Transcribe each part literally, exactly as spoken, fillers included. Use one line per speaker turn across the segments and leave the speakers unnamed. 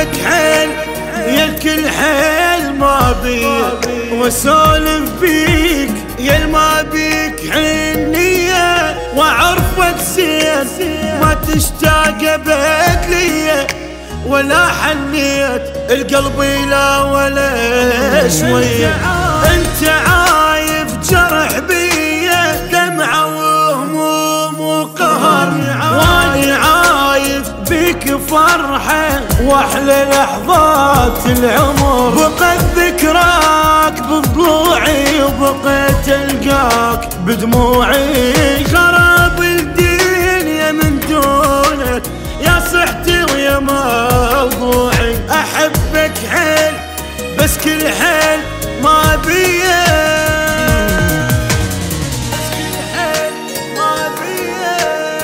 احبك حيل يا الكل حيل ما بيك، واسولف بيك يا ما بيك حنية، واعرفك زين ما تشتاق ابد ليا، ولا حنيت القلب لا ولا شوية. انت عايف جرح بيا دمعة وهموم وقهر، وانا عايف بيك فرحة واحلى لحظات العمر. بقيت ذكراك بضلوعي وبقيت القاك بدموعي، خراب الدنيا من دونك يا صحتي ويا موضوعي. احبك حيل بس كل حيل ما بيا، بس كل حيل ما بيا.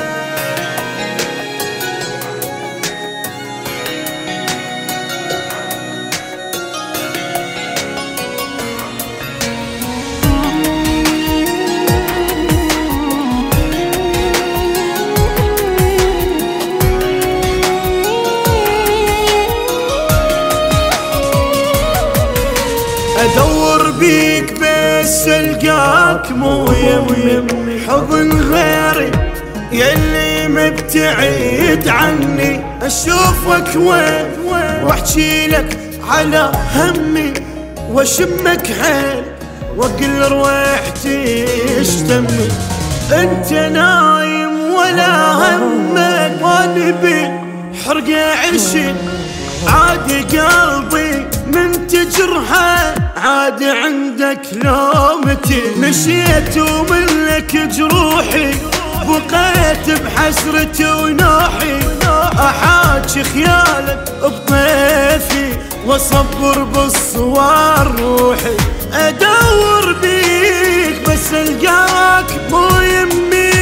ادور بيك بس القاك مو يمي، حضن غيري يلي مبتعد عني. اشوفك وين واحكي لك على همي، واشمك حيل واقل روحتي اشتمي. انت نايم ولا همك ما نبي حرقة عشي، عادي قلبي من تجرحه عادي عندك لومتي. مشيت ومنك جروحي بقيت بحسرتي ونوحي، احاكي خيالك بطيفي واصبر بالصور روحي. ادور بيك بس القاك مو يمي،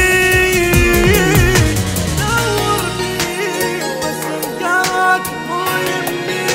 ادور بيك بس القاك مو يمي.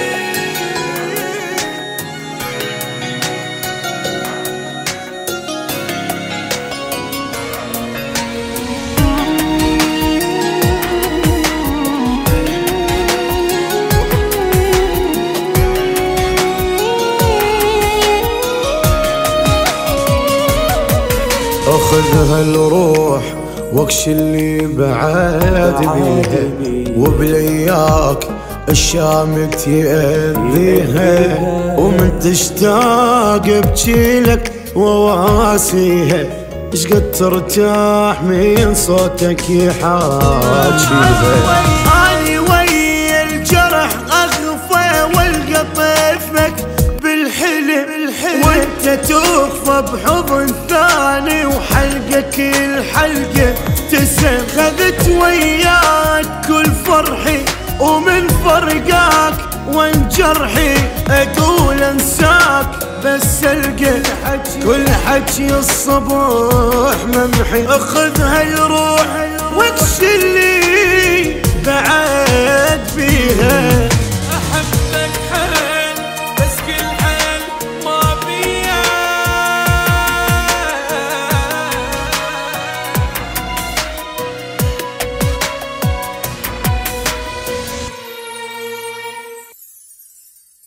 اخذ هالروح واكش اللي بعد بيها، وبلياك الشامت يأذيها، ومن تشتاق بجيلك وواسيها. اشقد ترتاح من صوتك يحاكيها. اني ويا الجرح اغفى والقى طيفك بالحلم، وانت توفى بحضن ثاني وحلقك الحلقة تسم. خذت وياك كل فرحي ومن فرقاك وان جرحي، اقول انساك بس القى كل حكي الصبح ممحي. اخذ هالروح واكش اللي بعد بيها،